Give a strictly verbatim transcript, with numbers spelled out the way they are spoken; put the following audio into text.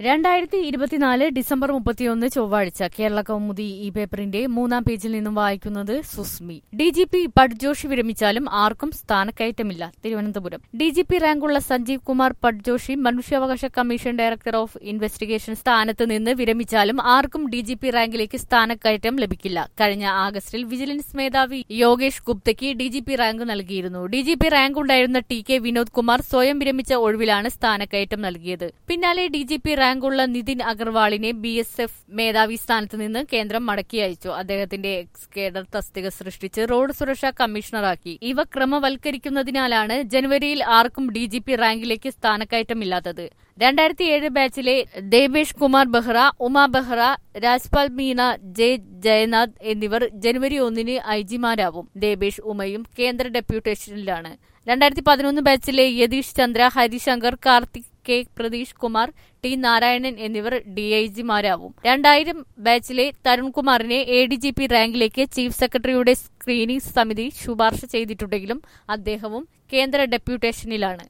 രണ്ടായിരത്തി ഇരുപത്തിനാല് ഡിസംബർ മുപ്പത്തിയൊന്ന് ചൊവ്വാഴ്ച കേരള കൗമുദി ഈ പേപ്പറിന്റെ മൂന്നാം പേജിൽ നിന്നും വായിക്കുന്നത് Sushmi. D G P Patjoshi വിരമിച്ചാലും ആർക്കും സ്ഥാനക്കയറ്റമില്ല. തിരുവനന്തപുരം ഡി ജി പി റാങ്കുള്ള സഞ്ജീവ് കുമാർ പട്ജോഷി മനുഷ്യാവകാശ കമ്മീഷൻ ഡയറക്ടർ ഓഫ് ഇൻവെസ്റ്റിഗേഷൻ സ്ഥാനത്ത് നിന്ന് വിരമിച്ചാലും ആർക്കും ഡി ജി പി റാങ്കിലേക്ക് സ്ഥാനക്കയറ്റം ലഭിക്കില്ല. കഴിഞ്ഞ ആഗസ്റ്റിൽ വിജിലൻസ് മേധാവി യോഗേഷ് ഗുപ്തയ്ക്ക് ഡി ജി പി റാങ്ക് നൽകിയിരുന്നു. ഡി ജി പി റാങ്ക് ഉണ്ടായിരുന്ന ടി കെ വിനോദ് കുമാർ സ്വയം വിരമിച്ച ഒഴിവിലാണ് സ്ഥാനക്കയറ്റം നൽകിയത്. പിന്നാലെ ഡി ജി പി റാങ്കുള്ള നിതിൻ അഗർവാളിനെ ബി എസ് എഫ് മേധാവി സ്ഥാനത്ത് നിന്ന് കേന്ദ്രം മടക്കി അയച്ചു. അദ്ദേഹത്തിന്റെ എക്സ് കേഡർ തസ്തിക സൃഷ്ടിച്ച് റോഡ് സുരക്ഷാ കമ്മീഷണറാക്കി. ഇവ ക്രമവൽക്കരിക്കുന്നതിനാലാണ് ജനുവരിയിൽ ആർക്കും ഡി ജി പി റാങ്കിലേക്ക് സ്ഥാനക്കയറ്റമില്ലാത്തത്. രണ്ടായിരത്തി ഏഴ് ബാച്ചിലെ ദേബേഷ് കുമാർ ബെഹ്റ, ഉമാ ബെഹ്റ, രാജ്പാൽ മീണ, ജെ ജയനാഥ് എന്നിവർ ജനുവരി ഒന്നിന് ഐ ജിമാരാവും. ദേബേഷ് ഉമയും കേന്ദ്ര ഡെപ്യൂട്ടേഷനിലാണ്. രണ്ടായിരത്തി പതിനൊന്ന് ബാച്ചിലെ യതീഷ് ചന്ദ്ര, ഹരിശങ്കർ, കാർത്തിക് കെ, പ്രതീഷ് കുമാർ, ടി നാരായണൻ എന്നിവർ ഡി ഐ ജിമാരാവും. രണ്ടായിരം ബാച്ചിലെ തരുൺകുമാറിനെ എ ഡി ജി പി റാങ്കിലേക്ക് ചീഫ് സെക്രട്ടറിയുടെ സ്ക്രീനിംഗ് സമിതി ശുപാർശ ചെയ്തിട്ടുണ്ടെങ്കിലും അദ്ദേഹവും കേന്ദ്ര ഡെപ്യൂട്ടേഷനിലാണ്.